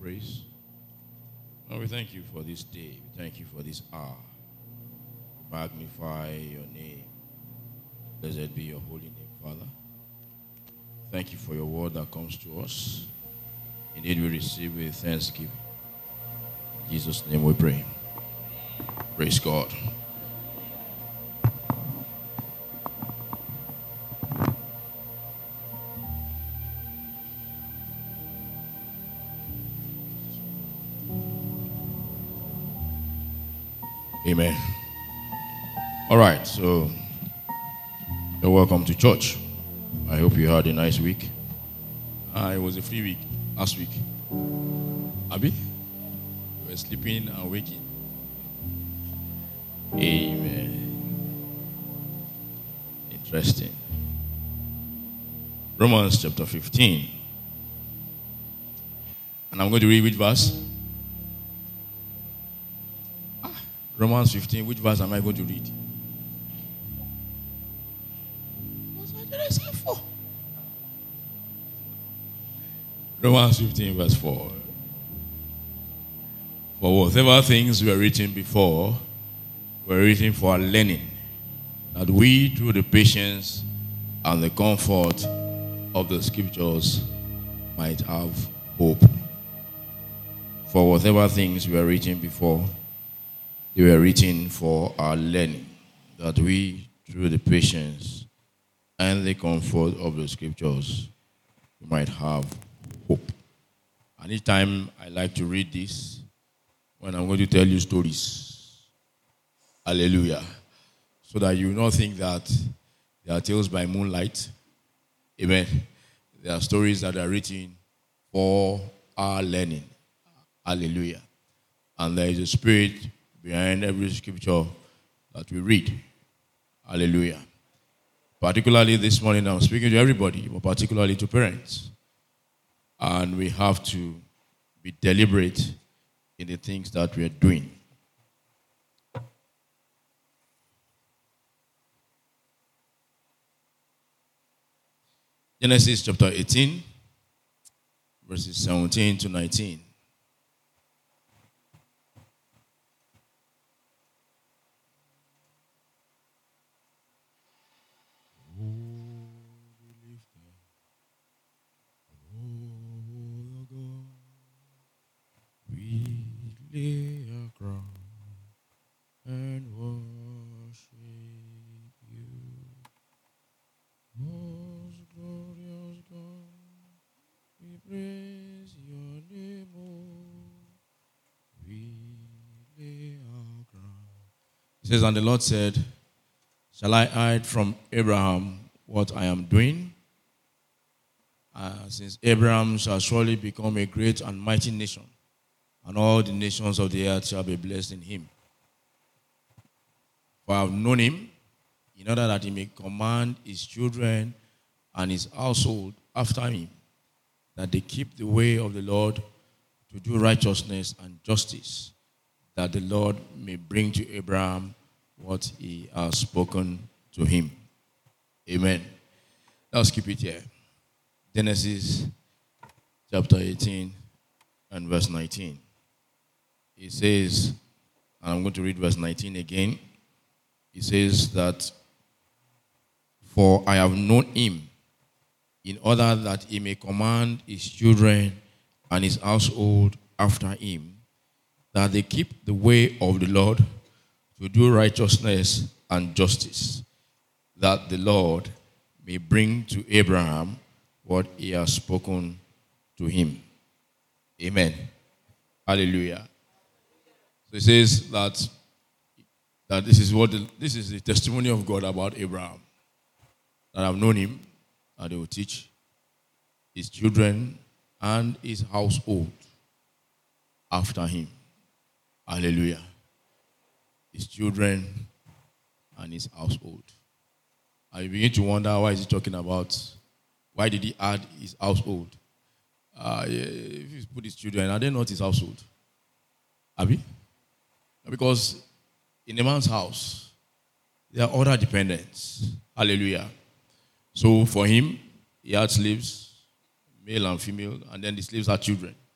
praise. Lord, we thank you for this day. We thank you for this hour. Magnify your name. Blessed be your holy name, Father. Thank you for your word that comes to us. Indeed, we receive with thanksgiving. In Jesus' name we pray. Praise God. Amen. All right, so you're welcome to church. I hope you had a nice week. It was a free week last week. Abi? You were sleeping and waking. Amen. Interesting. Romans chapter 15. And I'm going to read which verse? Romans 15, which verse am I going to read? What did I say for? Romans 15, verse 4. For whatever things were written before were written for our learning, that we, through the patience and the comfort of the scriptures, might have hope. For whatever things were written before, they were written for our learning, that we, through the patience and the comfort of the scriptures, might have hope. And each time I like to read this, when I'm going to tell you stories. Hallelujah. So that you will not think that they are tales by moonlight. Amen. There are stories that are written for our learning. Hallelujah. And there is a spirit behind every scripture that we read. Hallelujah. Particularly this morning, I'm speaking to everybody, but particularly to parents. And we have to be deliberate in the things that we are doing. Genesis chapter 18, verses 17 to 19. Lay a crown and worship you, most glorious God. We praise your name, we lay our crown. It says, and the Lord said, shall I hide from Abraham what I am doing? Since Abraham shall surely become a great and mighty nation, and all the nations of the earth shall be blessed in him. For I have known him, in order that he may command his children and his household after him, that they keep the way of the Lord to do righteousness and justice, that the Lord may bring to Abraham what he has spoken to him. Amen. Let's keep it here. Genesis chapter 18 and verse 19. It says, and I'm going to read verse 19 again. It says that, for I have known him, in order that he may command his children and his household after him, that they keep the way of the Lord to do righteousness and justice, that the Lord may bring to Abraham what he has spoken to him. Amen. Hallelujah. So it says that this is the testimony of God about Abraham. That I've known him, and they will teach his children and his household after him. Hallelujah. His children and his household. And you begin to wonder, why is he talking about, why did he add his household? If he put his children, are they not his household? Abi? Because in a man's house, there are other dependents. Hallelujah. So for him, he had slaves, male and female, and then the slaves had children.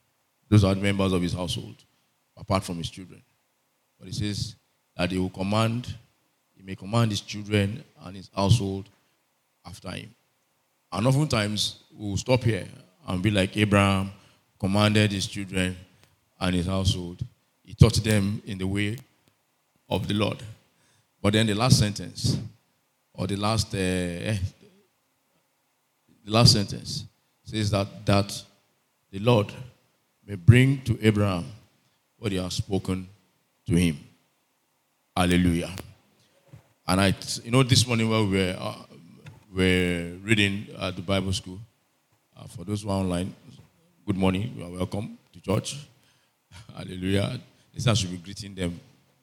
Those are the members of his household, apart from his children. But he says that he may command his children and his household after him. And oftentimes, we'll stop here and be like Abraham commanded his children and his household. He taught them in the way of the Lord. But then the last sentence, or the last sentence, says that the Lord may bring to Abraham what he has spoken to him. Hallelujah. And this morning while we're reading at the Bible school, for those who are online, good morning. You are welcome to church. Hallelujah. This I should be greeting them.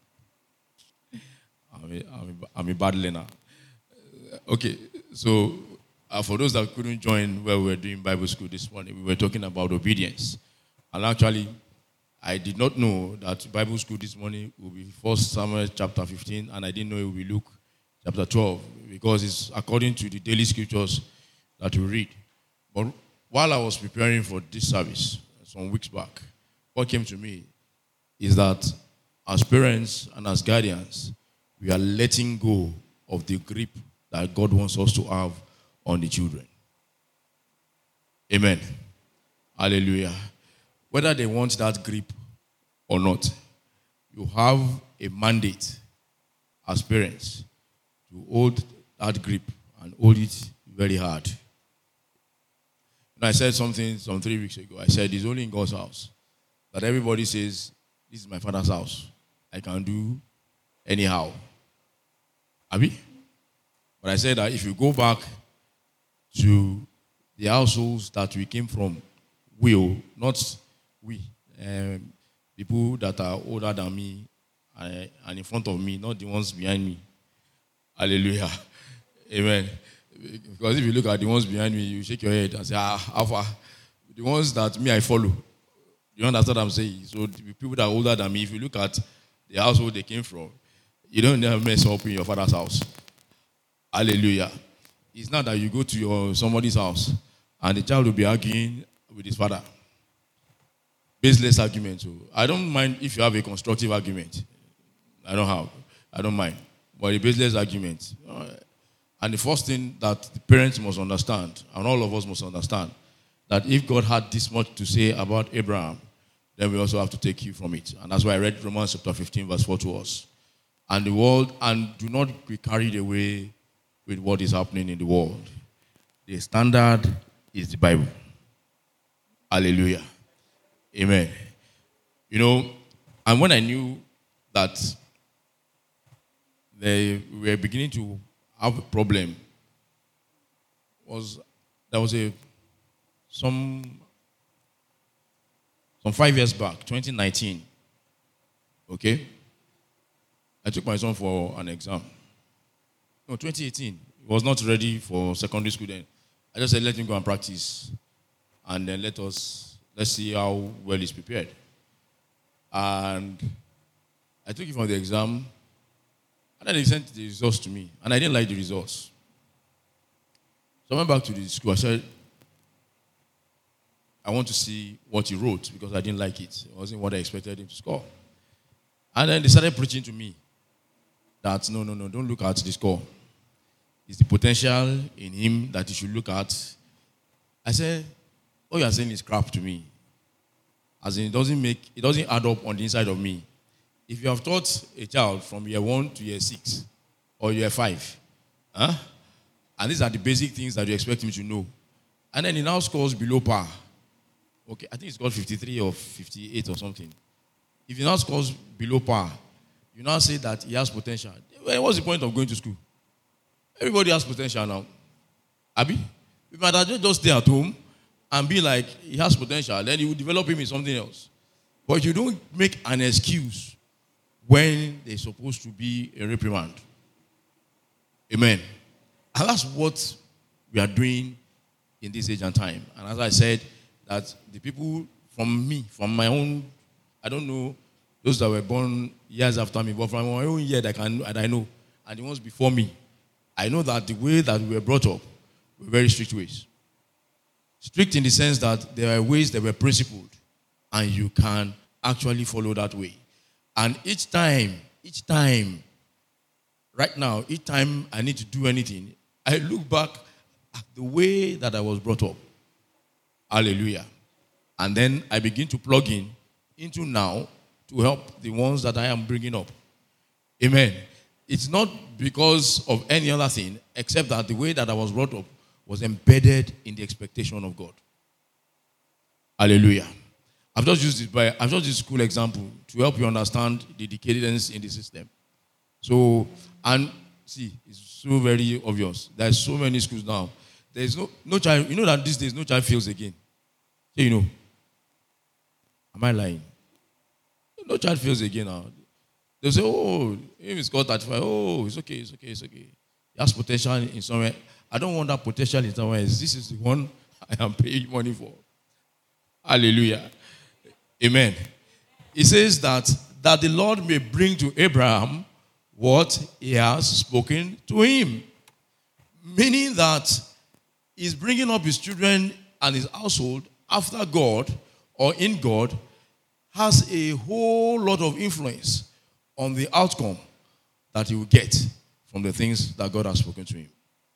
I'm a bad learner. Okay, so for those that couldn't join where we were doing Bible school this morning, we were talking about obedience. And actually, I did not know that Bible school this morning will be 1 Samuel chapter 15, and I didn't know it will be Luke chapter 12, because it's according to the daily scriptures that we read. But while I was preparing for this service some weeks back, what came to me is that as parents and as guardians, we are letting go of the grip that God wants us to have on the children. Amen. Hallelujah. Whether they want that grip or not, you have a mandate as parents to hold that grip and hold it very hard. I said something some 3 weeks ago. I said it's only in God's house that everybody says, this is my father's house. I can do anyhow. Abi? But I said that if you go back to the households that we came from, not we, people that are older than me and in front of me, not the ones behind me. Hallelujah. Amen. Because if you look at the ones behind me, you shake your head and say, Alpha. The ones that I follow. You understand what I'm saying? So the people that are older than me, if you look at the household they came from, you don't never mess up in your father's house. Hallelujah. It's not that you go to somebody's house and the child will be arguing with his father. Baseless argument. So I don't mind if you have a constructive argument. I don't mind. But a baseless argument. And the first thing that the parents must understand, and all of us must understand, that if God had this much to say about Abraham, then we also have to take cue from it. And that's why I read Romans chapter 15, verse 4 to us. And do not be carried away with what is happening in the world. The standard is the Bible. Hallelujah. Amen. And when I knew that they were beginning to have a problem, there was some 5 years back, 2019. Okay? I took my son for an exam. No, 2018. He was not ready for secondary school then. I just said, let him go and practice. And then let's see how well he's prepared. And I took him for the exam. And then they sent the results to me. And I didn't like the results. So I went back to the school. I said, I want to see what he wrote because I didn't like it. It wasn't what I expected him to score. And then they started preaching to me that, no, don't look at the score. It's the potential in him that you should look at. I said, all you are saying is crap to me. As in, it doesn't add up on the inside of me. If you have taught a child from year 1 to year 6 or year 5, and these are the basic things that you expect him to know, and then he now scores below par. Okay, I think he scored 53 or 58 or something. If he now scores below par, you now say that he has potential. Well, what's the point of going to school? Everybody has potential now. Abi? We might as well just stay at home and be like, he has potential, then you will develop him in something else. But you don't make an excuse when there's supposed to be a reprimand. Amen. And that's what we are doing in this age and time. And as I said, that the people from my own, I don't know, those that were born years after me, but from my own year that I know, and the ones before me, I know that the way that we were brought up were very strict ways. Strict in the sense that there were ways that were principled and you can actually follow that way. And each time, right now, each time I need to do anything, I look back at the way that I was brought up. Hallelujah. And then I begin to plug in into now to help the ones that I am bringing up. Amen. It's not because of any other thing except that the way that I was brought up was embedded in the expectation of God. Hallelujah. I've just used this school example to help you understand the decadence in the system. So, and see, it's so very obvious. There's so many schools now. There's no child. You know that these days no child fails again. You know. Am I lying? No child fails again now. They say, oh, if it's got 35, oh, it's okay. He has potential in somewhere. I don't want that potential in somewhere else. This is the one I am paying money for. Hallelujah. Amen. It says that the Lord may bring to Abraham what he has spoken to him. Meaning that he's bringing up his children and his household after God or in God has a whole lot of influence on the outcome that he will get from the things that God has spoken to him.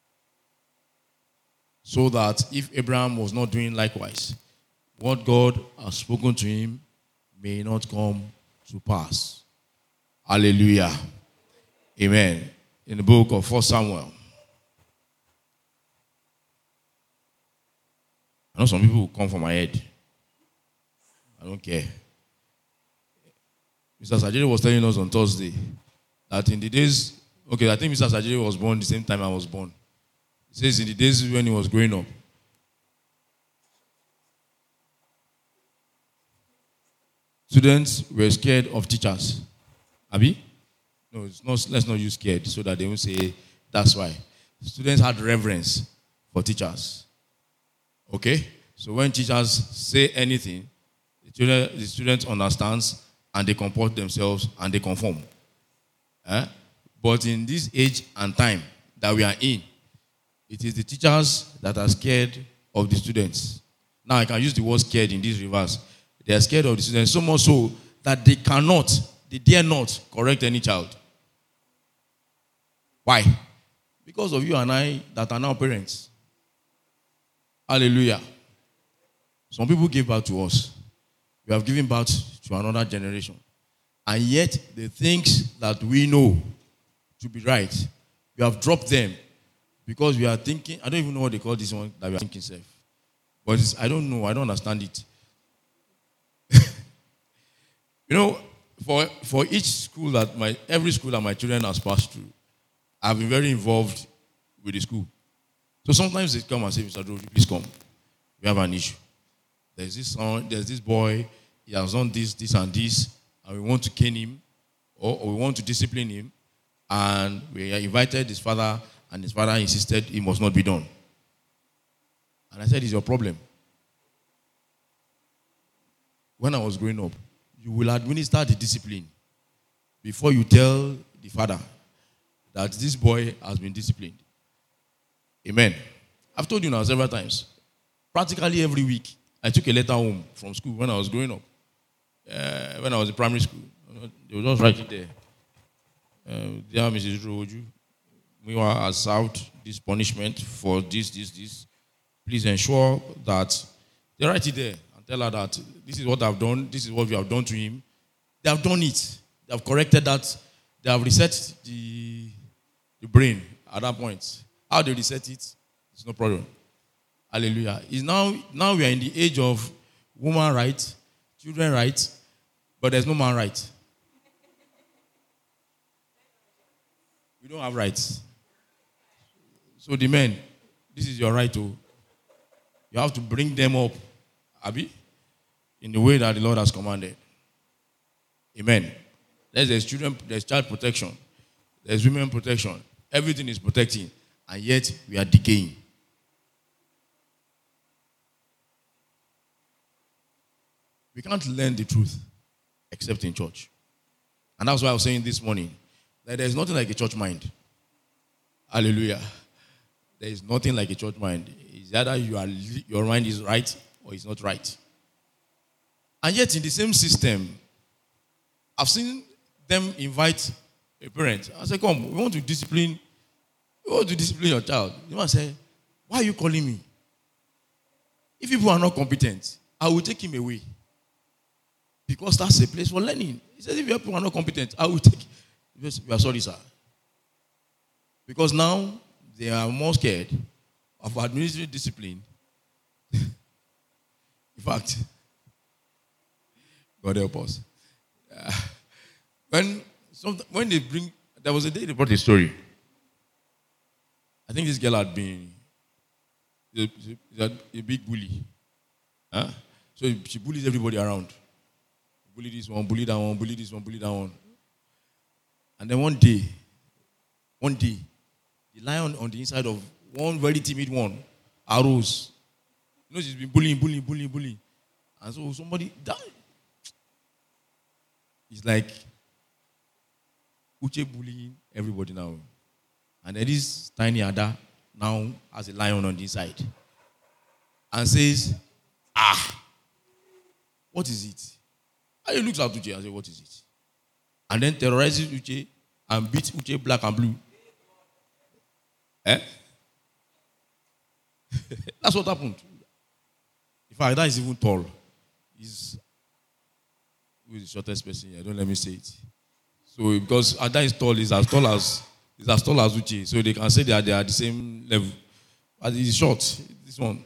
So that if Abraham was not doing likewise, what God has spoken to him may not come to pass. Hallelujah. Amen. In the book of 1 Samuel. I know some people will come from my head. I don't care. Mr. Sajiri was telling us on Thursday that in the days, I think Mr. Sajiri was born the same time I was born. He says in the days when he was growing up, students were scared of teachers. Abi? No, it's not, let's not use scared so that they won't say that's why. Students had reverence for teachers. Okay? So when teachers say anything, the students understands and they comport themselves and they conform. But in this age and time that we are in, it is the teachers that are scared of the students. Now I can use the word scared in this reverse. They are scared of the students so much so that they dare not correct any child. Why? Because of you and I that are now parents. Hallelujah. Some people gave birth to us. We have given birth to another generation. And yet, the things that we know to be right, we have dropped them because we are thinking, I don't even know what they call this one that we are thinking self. But I don't know, I don't understand it. You know, for each school every school that my children has passed through, I've been very involved with the school. So sometimes they come and say, Mr. Droji, please come. We have an issue. There's this boy, he has done this, and this, and we want to cane him, or we want to discipline him, and we invited his father, and his father insisted it must not be done. And I said, it's your problem. When I was growing up, you will administer the discipline before you tell the father that this boy has been disciplined. Amen. I've told you now several times. Practically every week, I took a letter home from school when I was growing up. When I was in primary school. They were just writing there. Dear Mrs. Roju, we have served this punishment for this. Please ensure that they write it there and tell her that this is what I've done, this is what we have done to him. They have done it. They have corrected that. They have reset the brain at that point. How they reset it, it's no problem. Hallelujah. It's now we are in the age of woman rights, children rights, but there's no man right. We don't have rights. So the men, this is your right to. You have to bring them up, Abi, in the way that the Lord has commanded. Amen. There's children, there's child protection, there's women protection. Everything is protecting, and yet we are decaying. We can't learn the truth except in church. And that's why I was saying this morning that there's nothing like a church mind. Hallelujah. There is nothing like a church mind. It's either your mind is right or it's not right. And yet in the same system, I've seen them invite a parent. I say, come, we want to discipline your child. The man say, why are you calling me? If people are not competent, I will take him away. Because that's a place for learning. He says, if your people are not competent, I will take. We are sorry, sir. Because now they are more scared of administrative discipline. In fact, God help us. When they bring, there was a day they brought a story. I think this girl had been a big bully. Huh? So she bullies everybody around. Bully this one, bully that one, bully this one, bully that one. And then one day, the lion on the inside of one very timid one arose. You know, she's been bullying. And so somebody died. It's like Uche bullying everybody now. And then this tiny Ada now has a lion on the inside. And says, what is it? And he looks at Uche and says, what is it? And then terrorizes Uche and beats Uche black and blue. That's what happened. In fact, that is even tall. He's the shortest person here. Don't let me say it. So because Ada is tall, he's as tall as Uche. So they can say they are the same level. But he's short, this one.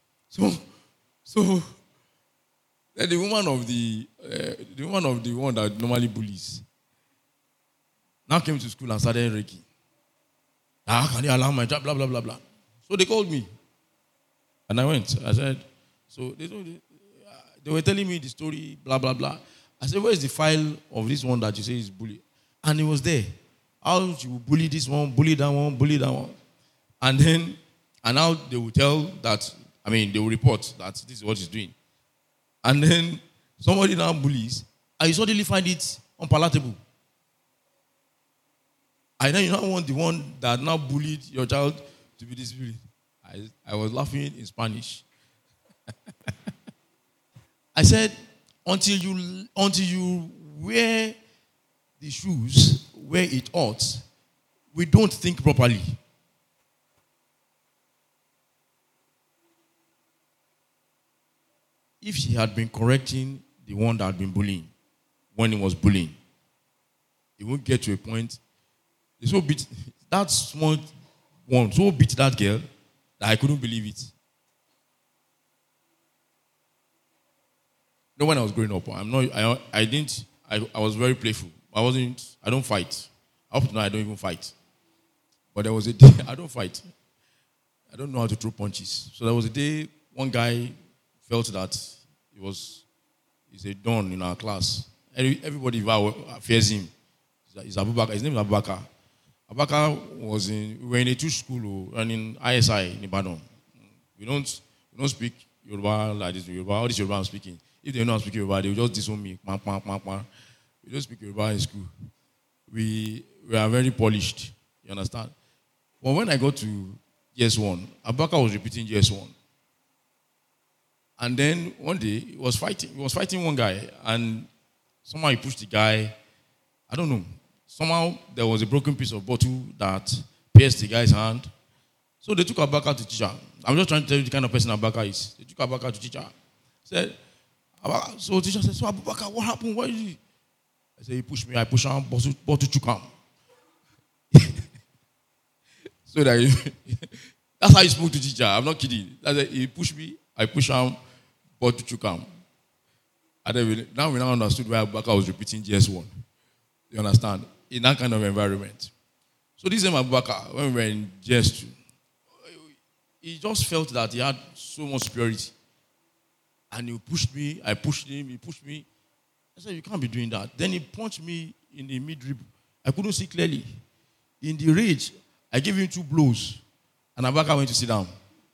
So then the woman of the one that normally bullies now came to school and started raking. Can you allow my job? Blah, blah, blah, blah. So they called me. And I went. I said, so they were telling me the story, blah, blah, blah. I said, where is the file of this one that you say is bully? And it was there. How you bully this one, bully that one, bully that one. And now they will tell that, they will report that this is what he's doing. And then somebody now bullies, and you suddenly find it unpalatable. And then you now want the one that now bullied your child to be disciplined. I was laughing in Spanish. I said, until you wear the shoes where it ought, we don't think properly. If she had been correcting the one that had been bullying when he was bullying, he won't get to a point. They so beat that small one, so beat that girl that I couldn't believe it. No, when I was growing up, I was very playful. I don't fight. Up to now, I don't even fight. But there was a day, I don't fight. I don't know how to throw punches. So there was a day, one guy felt that he's a don in our class. Everybody fears him. He's Abubakar. His name is Abubakar. Abubakar we were in a Tush school running ISI in Ibadan. We don't speak Yoruba like this. Yoruba, all this Yoruba I'm speaking. If they know I'm speaking Yoruba, they will just disown me. We don't speak Yoruba in school. We are very polished. You understand? But when I got to GS1, Abubakar was repeating GS1. And then one day, he was fighting one guy, and somehow he pushed the guy. I don't know. Somehow there was a broken piece of bottle that pierced the guy's hand. So they took Abubakar to teacher. I'm just trying to tell you the kind of person Abubakar is. They took Abubakar to teacher. So teacher said, so Abubakar, what happened? Why did he? I said, he pushed me. I pushed him. Bottle took him. So that's how he spoke to teacher. I'm not kidding. He pushed me. I pushed him. Bottle took him. And then we now understood why Abubakar was repeating GS1. You understand? In that kind of environment. So this same Abubakar, when we were in GS2, he just felt that he had so much superiority. And he pushed me, I pushed him, he pushed me. I said, you can't be doing that. Then he punched me in the mid-rib. I couldn't see clearly. In the rage, I gave him 2 blows. And Abubakar went to sit down.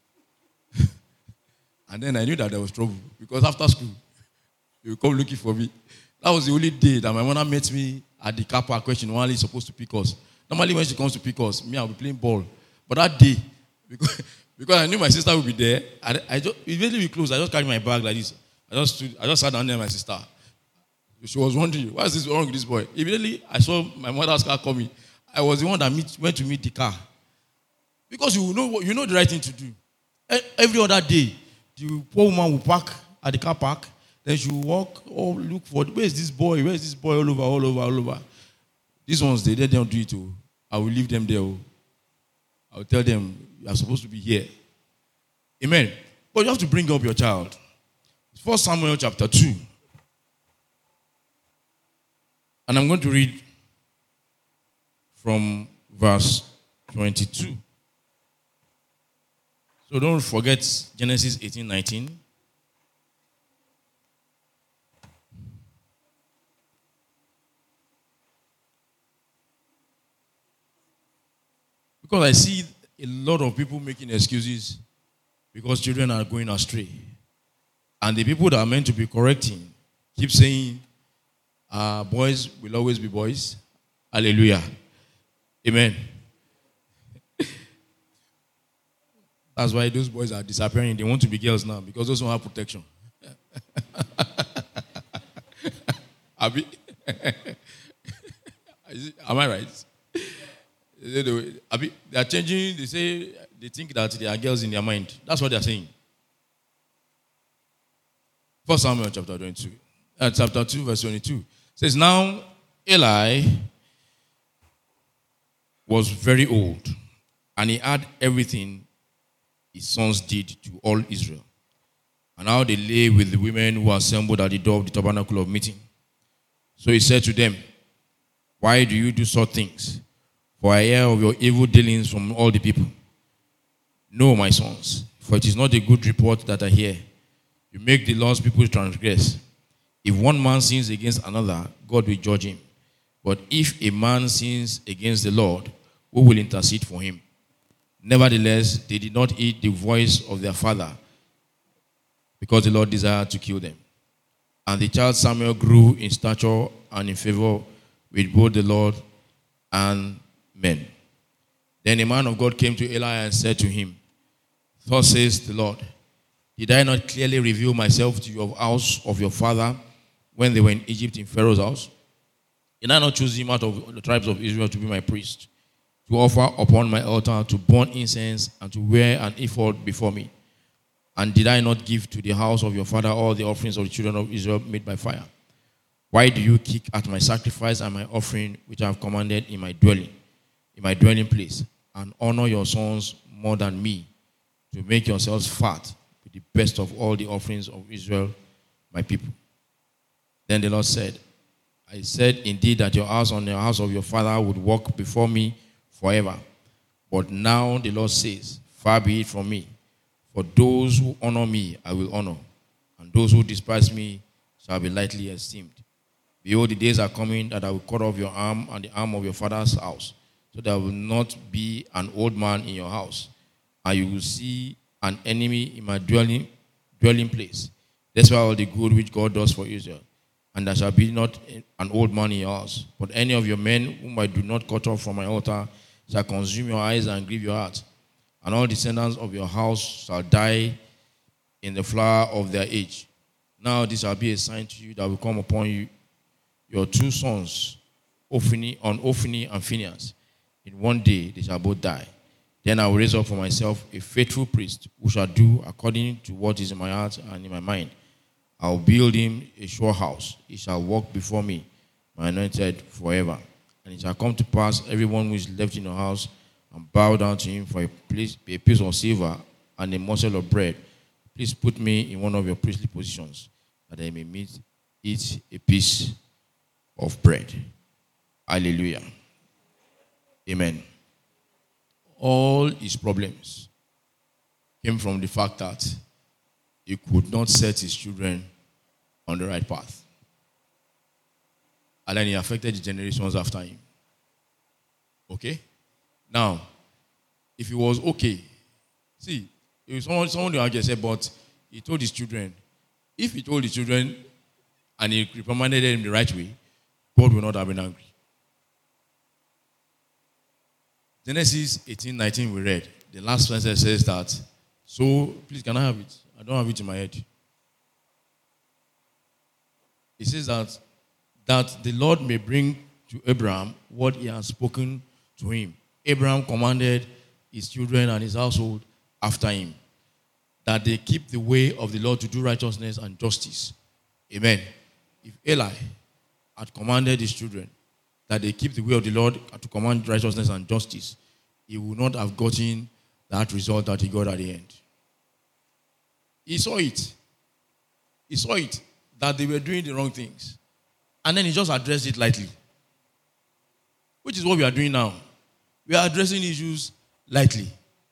And then I knew that there was trouble. Because after school, he would come looking for me. That was the only day that my mother met me at the car park question while he's supposed to pick us. Normally when she comes to pick us, I'll be playing ball. But that day, because I knew my sister would be there, immediately we closed, I just carried my bag like this. I just sat down near my sister. She was wondering, why is this wrong with this boy? Immediately, I saw my mother's car coming. I was the one that went to meet the car. Because you know the right thing to do. Every other day, the poor woman will park at the car park. Then she will walk, look for, where is this boy? Where is this boy? All over. These ones, they don't do it. I will leave them there. I will tell them, you are supposed to be here. Amen. But you have to bring up your child. 1 Samuel chapter 2. And I'm going to read from verse 22. So don't forget Genesis 18:19. Because I see a lot of people making excuses because children are going astray. And the people that are meant to be correcting keep saying, boys will always be boys. Hallelujah. Amen. That's why those boys are disappearing. They want to be girls now because those don't have protection. Abi? Am I right? They are changing. They say they think that they are girls in their mind. That's what they are saying. 1 Samuel chapter 22. Chapter 2, verse 22. Says, now Eli was very old, and he had everything his sons did to all Israel. And now they lay with the women who assembled at the door of the tabernacle of meeting. So he said to them, why do you do such things? For I hear of your evil dealings from all the people. No, my sons, for it is not a good report that I hear. You make the Lord's people transgress. If one man sins against another, God will judge him. But if a man sins against the Lord, who will intercede for him? Nevertheless, they did not heed the voice of their father, because the Lord desired to kill them. And the child Samuel grew in stature and in favor with both the Lord and men. Then a man of God came to Eli and said to him, thus says the Lord, did I not clearly reveal myself to your house of your father when they were in Egypt in Pharaoh's house? Did I not choose him out of the tribes of Israel to be my priest, to offer upon my altar, to burn incense, and to wear an ephod before me? And did I not give to the house of your father all the offerings of the children of Israel made by fire? Why do you kick at my sacrifice and my offering, which I have commanded in my dwelling place, and honor your sons more than me, to make yourselves fat with the best of all the offerings of Israel, my people? Then the Lord said, I said indeed that your house and the house of your father would walk before me forever. But now the Lord says, far be it from me. For those who honor me, I will honor, and those who despise me shall be lightly esteemed. Behold, the days are coming that I will cut off your arm and the arm of your father's house, so there will not be an old man in your house, and you will see an enemy in my dwelling place. That's why all the good which God does for Israel. And there shall be not an old man in your house, but any of your men whom I do not cut off from my altar shall consume your eyes and grieve your heart. And all descendants of your house shall die in the flower of their age. Now this shall be a sign to you that will come upon you, your two sons, Ophni and Phinehas. In one day they shall both die. Then I will raise up for myself a faithful priest who shall do according to what is in my heart and in my mind. I will build him a sure house. He shall walk before me, my anointed, forever. And it shall come to pass, everyone who is left in your house and bow down to him for a piece of silver and a morsel of bread, please put me in one of your priestly positions, that I may eat a piece of bread. Hallelujah. Amen. All his problems came from the fact that he could not set his children on the right path. And then he affected the generations after him. Okay? Now, if he was okay, see, if someone will just say, but he told his children, if he told his children and he reprimanded them the right way, God will not have been angry. Genesis 18:19 we read. The last sentence says that, so, please, can I have it? I don't have it in my head. It says that the Lord may bring to Abraham what he has spoken to him. Abraham commanded his children and his household after him, that they keep the way of the Lord to do righteousness and justice. Amen. If Eli had commanded his children that they keep the way of the Lord to command righteousness and justice, he would not have gotten that result that he got at the end. He saw it. He saw it, that they were doing the wrong things. And then he just addressed it lightly. Which is what we are doing now. We are addressing issues lightly.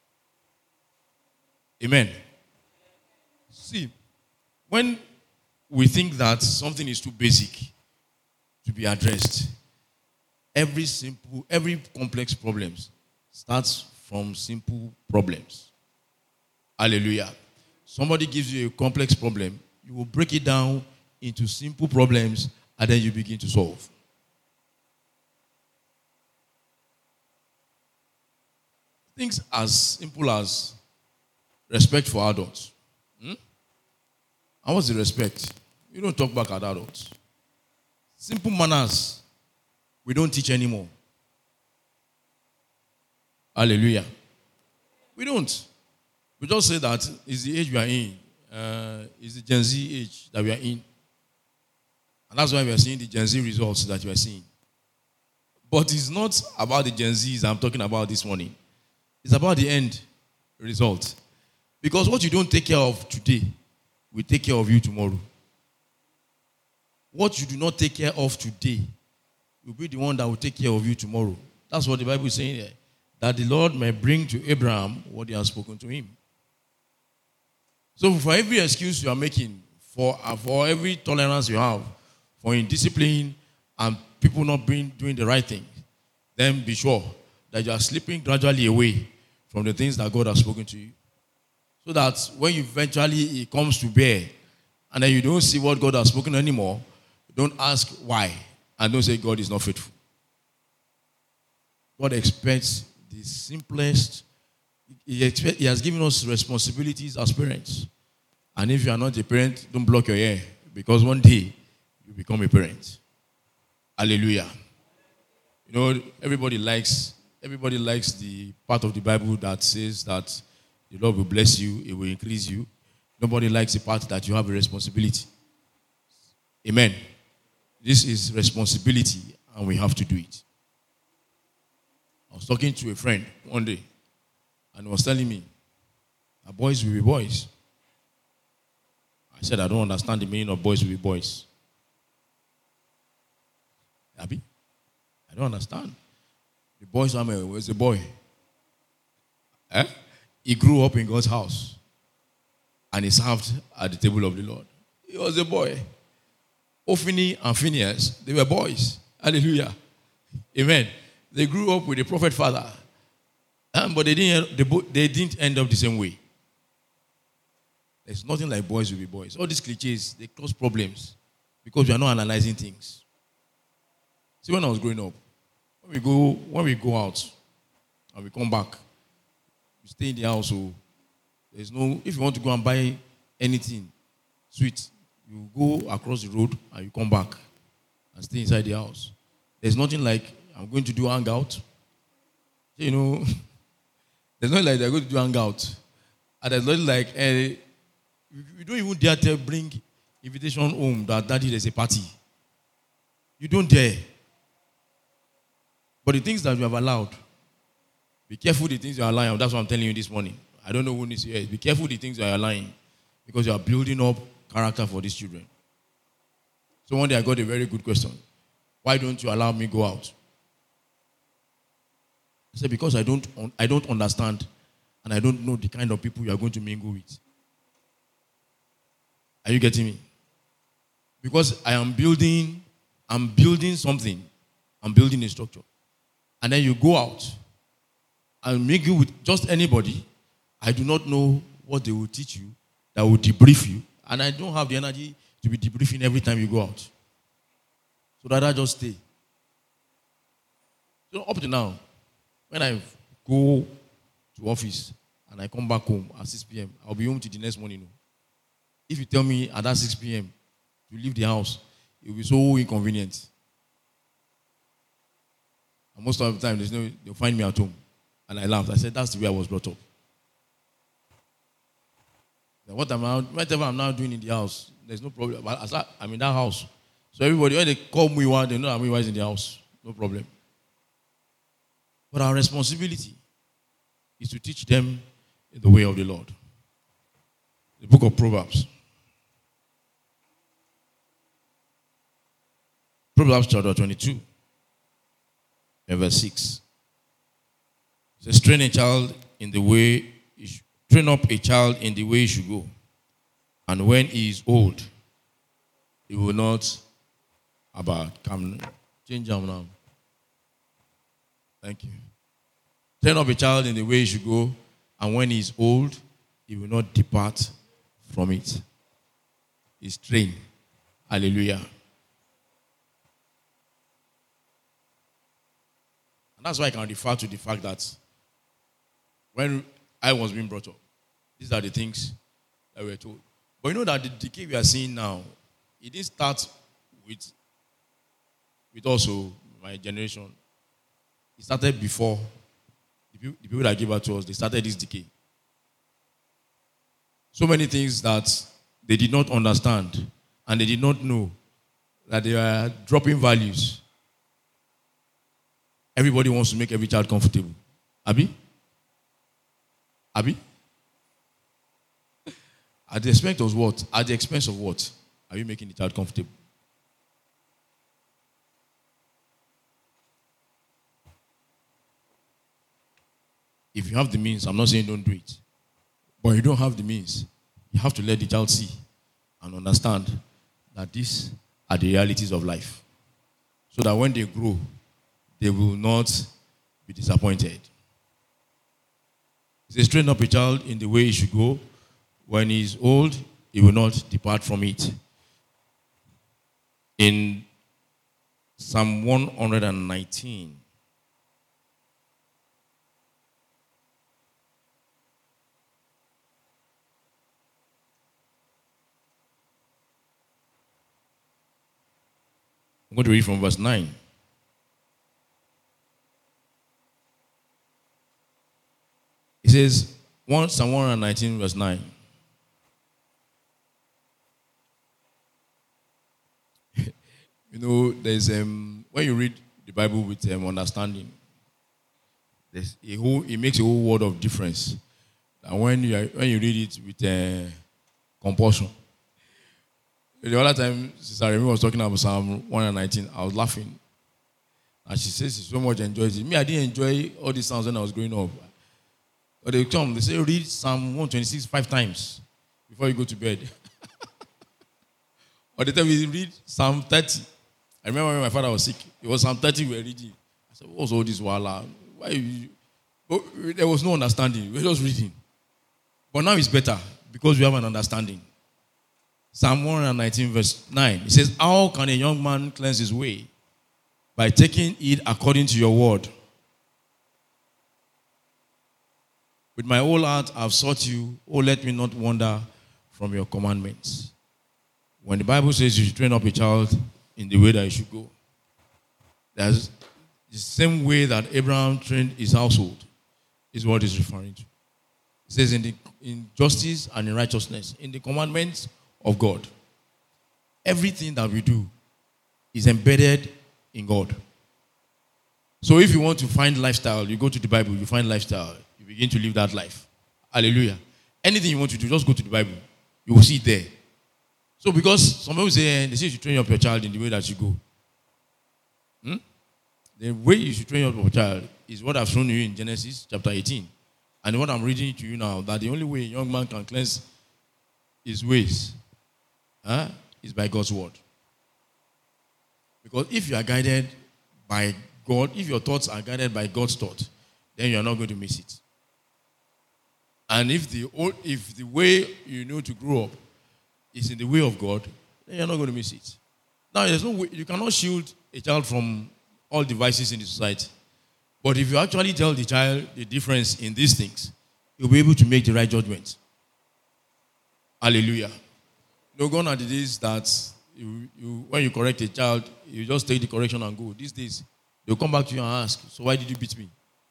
Amen. See, when we think that something is too basic to be addressed, every complex problem starts from simple problems. Hallelujah. Somebody gives you a complex problem, you will break it down into simple problems and then you begin to solve. Things as simple as respect for adults. And what's the respect? You don't talk back at adults. Simple manners, we don't teach anymore. Hallelujah. We don't. We just say that it's the age we are in. It's the Gen Z age that we are in. And that's why we are seeing the Gen Z results that you are seeing. But it's not about the Gen Zs I'm talking about this morning. It's about the end result. Because what you don't take care of today will take care of you tomorrow. What you do not take care of today will be the one that will take care of you tomorrow. That's what the Bible is saying here. That the Lord may bring to Abraham what he has spoken to him. So for every excuse you are making, for every tolerance you have, for indiscipline and people not doing the right thing, then be sure that you are slipping gradually away from the things that God has spoken to you. So that when eventually it comes to bear, and then you don't see what God has spoken anymore, don't ask why, and don't say God is not faithful. God expects the simplest. He has given us responsibilities as parents. And if you are not a parent, don't block your ear, because one day you become a parent. Hallelujah. You know, everybody likes the part of the Bible that says that the Lord will bless you, it will increase you. Nobody likes the part that you have a responsibility. Amen. This is responsibility, and we have to do it. I was talking to a friend one day, and he was telling me, that boys will be boys. I said, I don't understand the meaning of boys will be boys. Abi? I don't understand. The boy Samuel was a boy. He grew up in God's house. And he served at the table of the Lord. He was a boy. Ophni and Phinehas, they were boys. Hallelujah. Amen. They grew up with a prophet father. But they didn't end up the same way. There's nothing like boys will be boys. All these cliches, they cause problems because we are not analyzing things. See, when I was growing up, when we go out and we come back, we stay in the house. So there's no, if you want to go and buy anything sweet, you go across the road and you come back and stay inside the house. There's nothing like I'm going to do hangout. You know, there's nothing like they're going to do hangout. And there's nothing like you don't even dare to bring invitation home that daddy there's a party. You don't dare. But the things that you have allowed, be careful the things you are allowing. That's what I'm telling you this morning. I don't know who needs to hear it. Be careful the things you are allowing, because you are building up character for these children. So one day I got a very good question. Why don't you allow me go out? I said, because I don't understand, and I don't know the kind of people you are going to mingle with. Are you getting me? Because I'm building something. I'm building a structure. And then you go out and mingle with just anybody. I do not know what they will teach you that will debrief you. And I don't have the energy to be debriefing every time you go out. So that I just stay. So up to now, when I go to office and I come back home at 6 p.m., I'll be home till the next morning. If you tell me at that 6 p.m. to leave the house, it will be so inconvenient. And most of the time, they'll find me at home. And I laughed. I said, that's the way I was brought up. Now, whatever I'm now doing in the house, there's no problem. But I'm in that house. So everybody, when they call Muiwa, they know that Muiwa is in the house. No problem. But our responsibility is to teach them in the way of the Lord. The book of Proverbs. Proverbs chapter 22, and verse 6. It says, train up a child in the way he should go. And when he is old, he will not change them now. Thank you. Train up a child in the way he should go, and when he is old, he will not depart from it. He's trained. Hallelujah. And that's why I can refer to the fact that when I was being brought up, these are the things that we were told. But you know that the decay we are seeing now, it didn't start with also my generation. It started before the people that gave birth to us, they started this decay. So many things that they did not understand and they did not know that they are dropping values. Everybody wants to make every child comfortable. Abi? At the expense of what? At the expense of what? Are you making the child comfortable? If you have the means, I'm not saying don't do it. But you don't have the means. You have to let the child see and understand that these are the realities of life. So that when they grow, they will not be disappointed. It says, train up a child in the way he should go. When he is old, he will not depart from it. In Psalm 119, I'm going to read from verse 9. It says, Psalm 119, verse 9. You know, there's when you read the Bible with understanding, it makes a whole world of difference. And when you read it with compulsion. The other time, Sister Remy was talking about Psalm 119, I was laughing. And she says she so much enjoys it. Me, I didn't enjoy all these sounds when I was growing up. But they say read Psalm 126 5 times before you go to bed. Or they tell me read Psalm 30. I remember when my father was sick, it was Psalm 30 we were reading. I said, what's all this wala? There was no understanding. We were just reading. But now it's better because we have an understanding. Psalm 119 verse 9. It says, how can a young man cleanse his way? By taking it according to your word. With my whole heart I have sought you. Oh, let me not wander from your commandments. When the Bible says you should train up a child in the way that he should go, that's the same way that Abraham trained his household is what he's referring to. It says in justice and in righteousness, in the commandments of God. Everything that we do is embedded in God. So if you want to find lifestyle, you go to the Bible, you find lifestyle, you begin to live that life. Hallelujah. Anything you want to do, just go to the Bible. You will see it there. So because some people say, they say you should train up your child in the way that you go. The way you should train up your child is what I've shown you in Genesis chapter 18. And what I'm reading to you now, that the only way a young man can cleanse his ways is by God's word. Because if you are guided by God, if your thoughts are guided by God's thought, then you are not going to miss it. And if the way you know to grow up is in the way of God, then you're not going to miss it. Now, there's no way, you cannot shield a child from all devices in the society. But if you actually tell the child the difference in these things, you'll be able to make the right judgment. Hallelujah. No, gone are the days that when you correct a child, you just take the correction and go. These days, they'll come back to you and ask, so why did you beat me?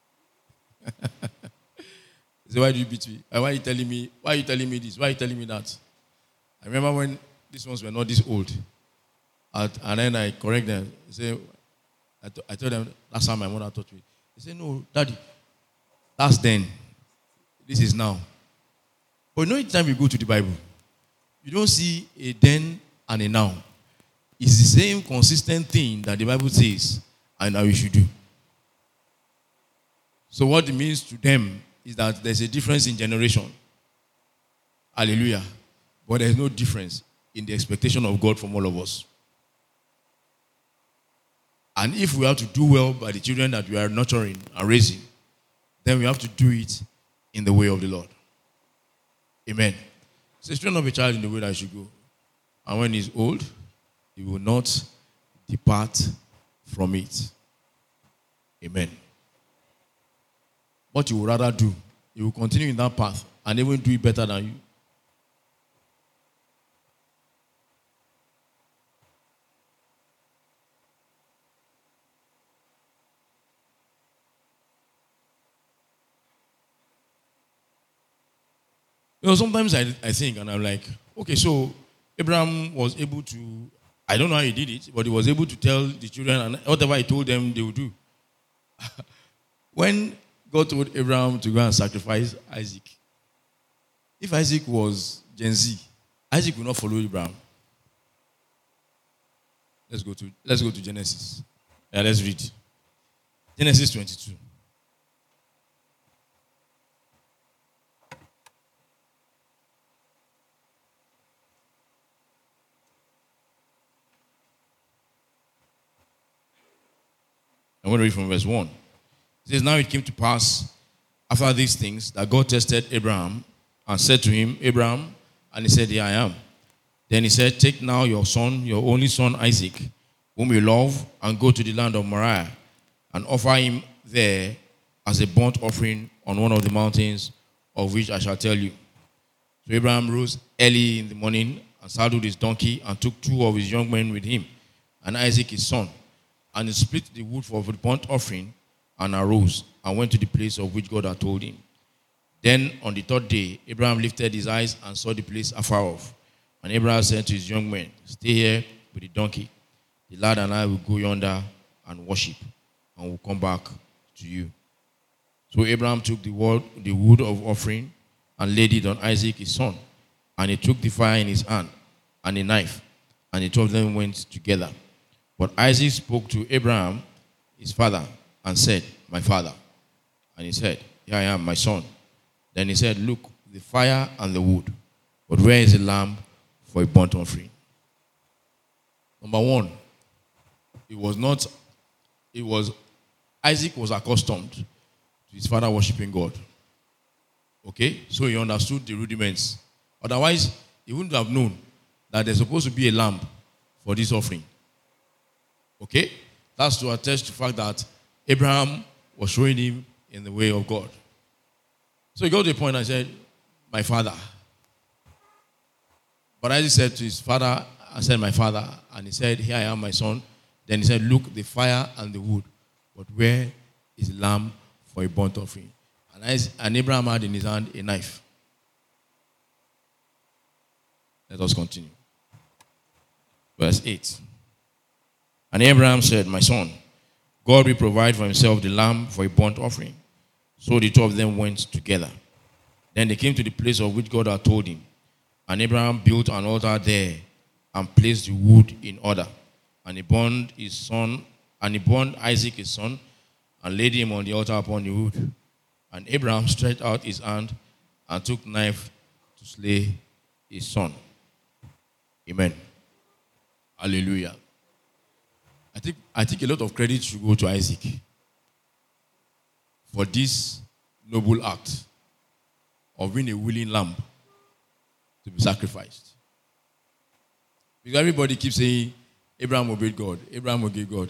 Say, why did you beat me? Why are you telling me? Why are you telling me this? Why are you telling me that? I remember when these ones were not this old. And then I correct them. Say, I told them, that's how my mother taught me. They say, no, Daddy, that's then. This is now. But no time you go to the Bible, you don't see a then and a now. It's the same consistent thing that the Bible says and how you should do. So what it means to them is that there's a difference in generation. Hallelujah. But there's no difference in the expectation of God from all of us. And if we have to do well by the children that we are nurturing and raising, then we have to do it in the way of the Lord. Amen. So train up a child in the way that he should go. And when he's old, he will not depart from it. Amen. What you would rather do, you will continue in that path and even do it better than you. You know, sometimes I think and I'm like, okay, so Abraham was able to, I don't know how he did it, but he was able to tell the children and whatever he told them, they would do. When God told Abraham to go and sacrifice Isaac, if Isaac was Gen Z, Isaac would not follow Abraham. Let's go to Genesis. Yeah, let's read. Genesis 22. I'm going to read from verse 1. It says, now it came to pass after these things that God tested Abraham and said to him, Abraham, and he said, here I am. Then he said, take now your son, your only son Isaac, whom you love, and go to the land of Moriah, and offer him there as a burnt offering on one of the mountains of which I shall tell you. So Abraham rose early in the morning and saddled his donkey and took 2 of his young men with him, and Isaac his son. And he split the wood for the burnt offering and arose and went to the place of which God had told him. Then on the 3rd day, Abraham lifted his eyes and saw the place afar off. And Abraham said to his young men, stay here with the donkey. The lad and I will go yonder and worship, and will come back to you. So Abraham took the wood of offering and laid it on Isaac his son. And he took the fire in his hand and a knife, and the 2 of them went together. But Isaac spoke to Abraham, his father, and said, my father. And he said, here I am, my son. Then he said, look, the fire and the wood, but where is the lamb for a burnt offering? Number one, Isaac was accustomed to his father worshiping God. Okay? So he understood the rudiments. Otherwise, he wouldn't have known that there's supposed to be a lamb for this offering. Okay? That's to attest to the fact that Abraham was showing him in the way of God. So he got to a point and said, my father. But Isaac said to his father, I said, my father. And he said, here I am, my son. Then he said, look, the fire and the wood. But where is the lamb for a burnt offering? And Abraham had in his hand a knife. Let us continue. Verse 8. And Abraham said, my son, God will provide for himself the lamb for a burnt offering. So the 2 of them went together. Then they came to the place of which God had told him. And Abraham built an altar there and placed the wood in order. And he burned Isaac his son, and laid him on the altar upon the wood. And Abraham stretched out his hand and took knife to slay his son. Amen. Hallelujah. I think a lot of credit should go to Isaac for this noble act of being a willing lamb to be sacrificed. Because everybody keeps saying, Abraham obeyed God. Abraham obeyed God.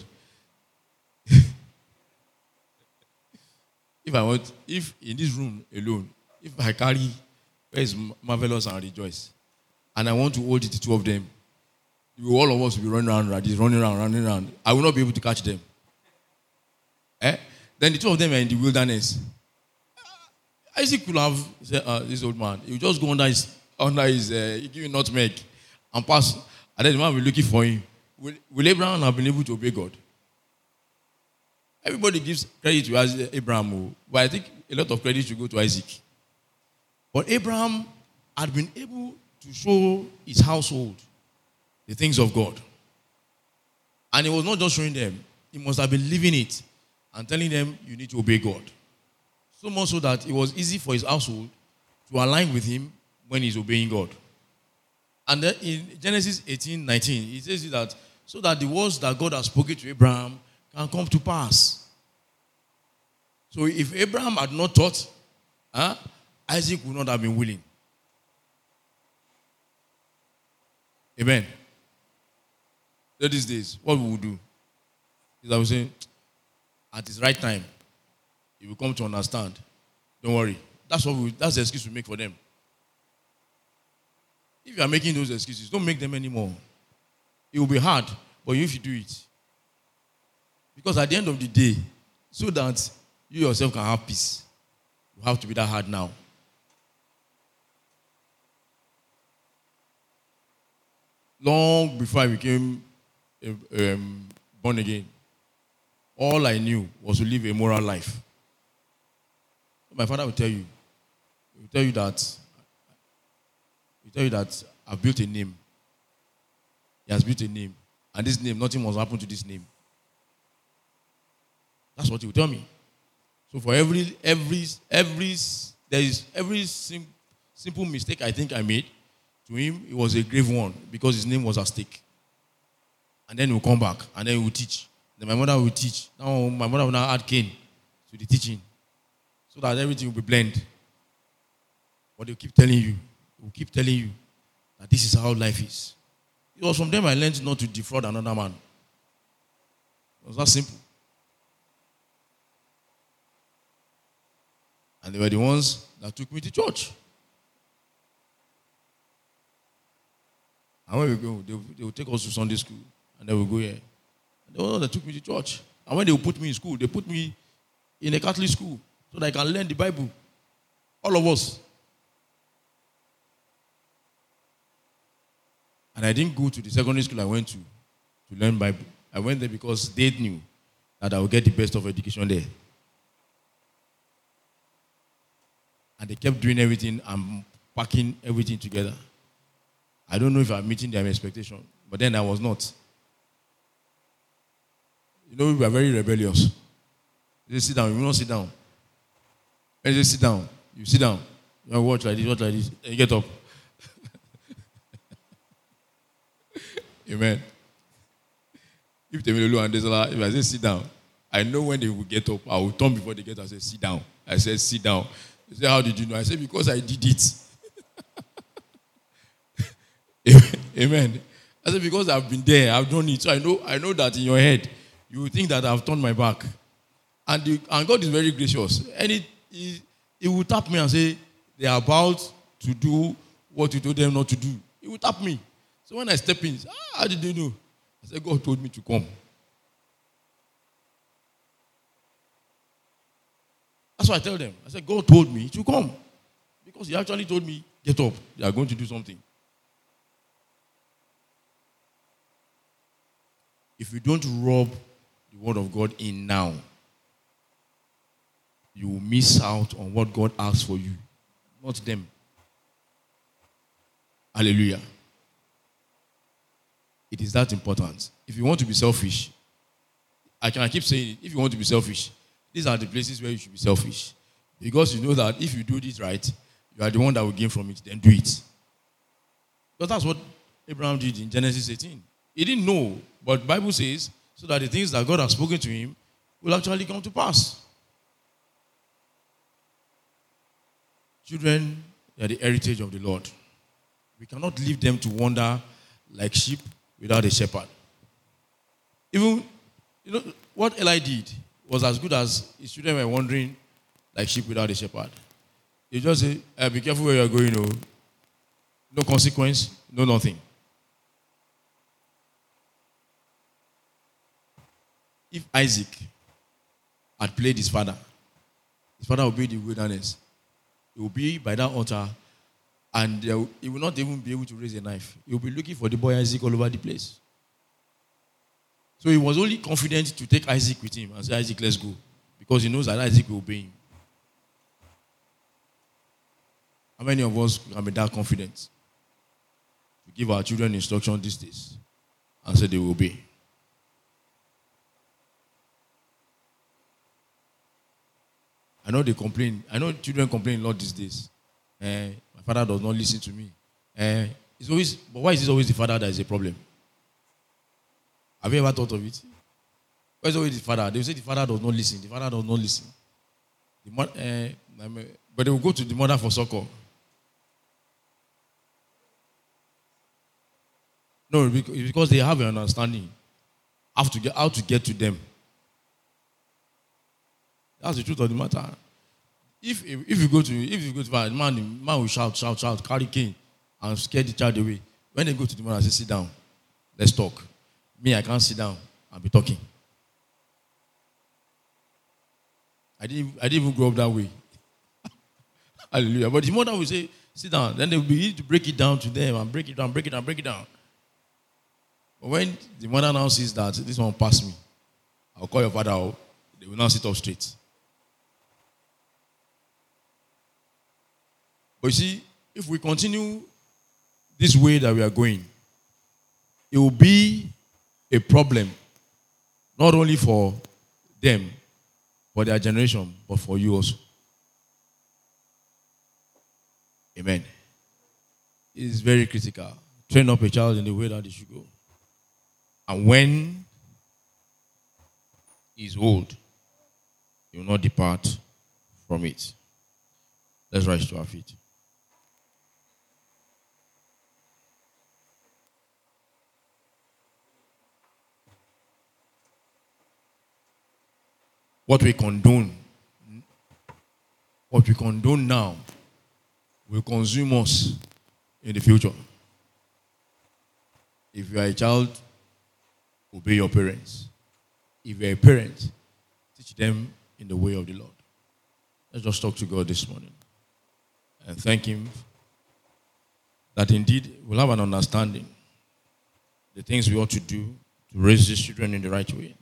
If in this room alone, if I carry, where is Marvelous and Rejoice, and I want to hold it to 2 of them, All of us will be running around, running around. I will not be able to catch them. Then the two of them are in the wilderness. Isaac could have said, this old man, he will just go under his give him nutmeg and pass. And then the man will be looking for him. Will Abraham have been able to obey God? Everybody gives credit to Abraham, but I think a lot of credit should go to Isaac. But Abraham had been able to show his household the things of God. And he was not just showing them, he must have been living it and telling them, you need to obey God. So much so that it was easy for his household to align with him when he's obeying God. And then in Genesis 18:19, he says that so that the words that God has spoken to Abraham can come to pass. So if Abraham had not taught, Isaac would not have been willing. Amen. So these days, what we will do is I will say, at his right time, he will come to understand. Don't worry. That's the excuse we make for them. If you are making those excuses, don't make them anymore. It will be hard, but if you do it. Because at the end of the day, so that you yourself can have peace, you have to be that hard now. Long before I became born again, all I knew was to live a moral life. My father will tell you, that I've built a name. He has built a name. And this name, nothing must happen to this name. That's what he will tell me. So for every simple mistake I think I made, to him, it was a grave one because his name was at stake. And then he will come back and then he will teach. Then my mother will teach. Now my mother will now add Cain to the teaching so that everything will be blended. But they will keep telling you that this is how life is. It was from them I learned not to defraud another man. It was that simple. And they were the ones that took me to church. And when we go, they will take us to Sunday school. And then we'll go here. And they were the ones that took me to church. And when they will put me in school, they put me in a Catholic school so that I can learn the Bible. All of us. And I didn't go to the secondary school I went to learn Bible. I went there because they knew that I would get the best of education there. And they kept doing everything and packing everything together. I don't know if I'm meeting their expectation, but then I was not. You know, we were very rebellious. They say, sit down, you will not sit down. When they say, sit down, you sit down. You watch like this, and you get up. Amen. If I say sit down, I know when they will get up, I will turn before they get up and say, sit down. I said, sit down. They say, how did you know? I said, because I did it. Amen. I said, because I've been there, I've done it. So I know that in your head, you will think that I've turned my back. And God is very gracious. And he will tap me and say, they are about to do what you told them not to do. He will tap me. So when I step in, how did you know? I said, God told me to come. That's what I tell them. I said, God told me to come. Because he actually told me, get up. You are going to do something. If you don't rub the word of God in now, you will miss out on what God asks for you, not them. Hallelujah. It is that important. If you want to be selfish, I keep saying it, if you want to be selfish, these are the places where you should be selfish. Because you know that if you do this right, you are the one that will gain from it, then do it. Because that's what Abraham did in Genesis 18. He didn't know, but the Bible says, so that the things that God has spoken to him will actually come to pass. Children, they are the heritage of the Lord. We cannot leave them to wander like sheep without a shepherd. Even, what Eli did was as good as his children were wandering like sheep without a shepherd. He just say, be careful where you are going. No consequence, no nothing. if Isaac had played his father would be in the wilderness. He will be by that altar, and he will not even be able to raise a knife. He will be looking for the boy Isaac all over the place. So he was only confident to take Isaac with him and say, Isaac, let's go. Because he knows that Isaac will obey him. How many of us can be that confident to give our children instruction these days and say they will obey? I know they complain. I know children complain a lot these days. My father does not listen to me. But why is it always the father that is a problem? Have you ever thought of it? Why is it always the father? They will say the father does not listen. The father does not listen. But they will go to the mother for succor. No, because they have an understanding how to get to them. That's the truth of the matter. If you go to the man will shout, carry cane, and scare the child away. When they go to the mother, say, sit down, let's talk. Me, I can't sit down and be talking. I didn't even grow up that way. Hallelujah. But the mother will say, sit down. Then they will begin to break it down to them and break it down. But when the mother now sees that this one passed me, I'll call your father out. They will now sit up straight. But you see, if we continue this way that we are going, it will be a problem, not only for them, for their generation, but for you also. Amen. It is very critical. Train up a child in the way that they should go. And when he is old, he will not depart from it. Let's rise to our feet. What we condone now will consume us in the future. If you are a child, obey your parents. If you are a parent, teach them in the way of the Lord. Let's just talk to God this morning and thank Him that indeed we'll have an understanding the things we ought to do to raise these children in the right way.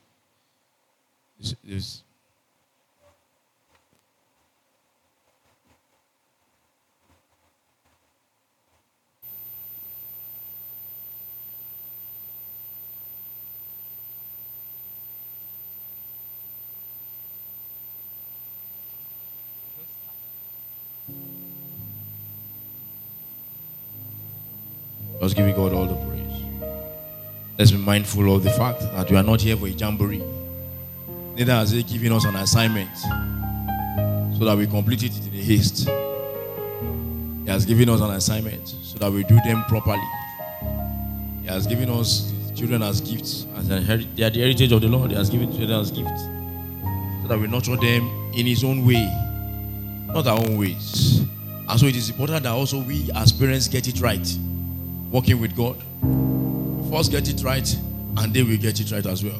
Let's give God all the praise. Let's be mindful of the fact that we are not here for a jamboree. Neither has He given us an assignment so that we complete it in a haste. He has given us an assignment so that we do them properly. He has given us children as gifts. They are the heritage of the Lord. He has given children as gifts so that we nurture them in His own way, not our own ways. And so it is important that also we as parents get it right. Working with God. First get it right, and they will get it right as well.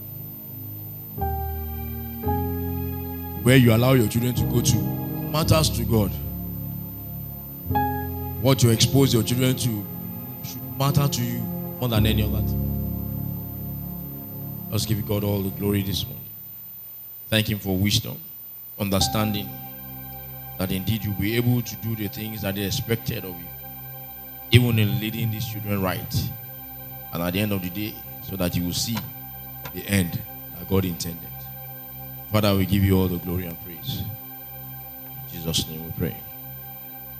Where you allow your children to go to matters to God. What you expose your children to should matter to you more than any other thing. Let's give God all the glory this morning. Thank Him for wisdom, understanding that indeed you'll be able to do the things that they expected of you, even in leading these children right. And at the end of the day, so that you will see the end that God intended. Father, we give you all the glory and praise. In Jesus' name we pray.